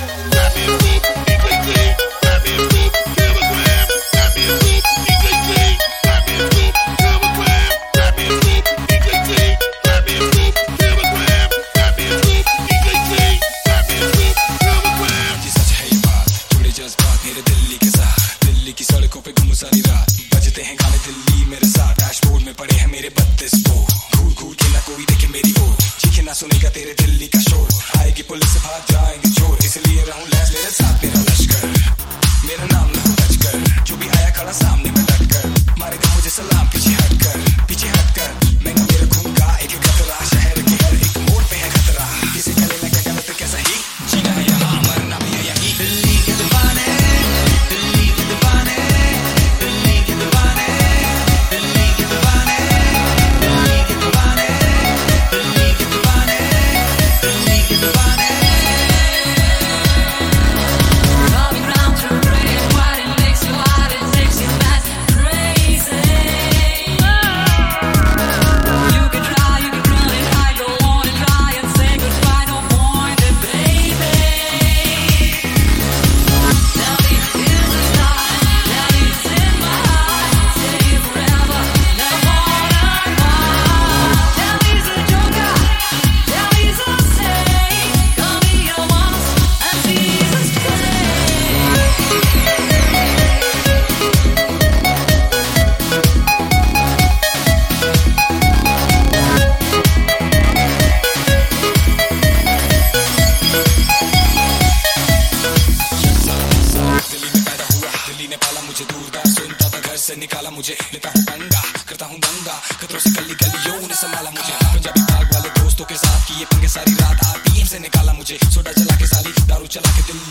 सारी रात बजते हैं गाने दिल्ली मेरे साथ। डैशबोर्ड में पड़े हैं मेरे 32 बोर्ड। घूर घूर के ना कोई देखे मेरी ओर, चीखे ना सुनेगा तेरे दिल्ली का शोर। आएगी पुलिस से भाग जाएंगे चोर, इसलिए रहूं लैस मेरे साथ मेरा लश्कर। मेरा नाम ना टच कर, जो भी आया खड़ा सामने में डट कर। मारेगा मुझे सलाम पीछे हटकर। मैं ना मेरा खून का एक खतरा, शहर के हर एक मोड़ पे है खतरा। किसी का लेना क्या गलत कैसा ही जीना है यहाँ, मरना भी है यहीं। दिल्ली के दीवाने, दिल्ली के दीवाने, दिल्ली के दीवाने, दिल्ली के दीवाने, दिल्ली के दीवाने, दिल्ली के दीवाने, दिल्ली के दीवाने। Coming round to rain, what it makes you hot, it makes you mad, crazy. You can try, you can run and hide, don't wanna try and say goodbye, no point, baby. Tell me, is this time? Tell me, it's in my heart. Stay here forever, never wanna part. Tell me, is it joker? Tell me, is it safe? Come here once and see this play. Delhi में पैदा हुआ, दिल्ली ने पाला मुझे, दूरदार सुनता था घर से निकाला मुझे। लेता हूँ पंगा, करता हूँ दंगा, खतरों से गली गलियों ने संभाला मुझे। पंजाबी बाग वाले दोस्तों के साथ किए पंगे सारी रात, आरपीएम से निकाला मुझे। सोडा जला के साली, दारू चला के दिल्ली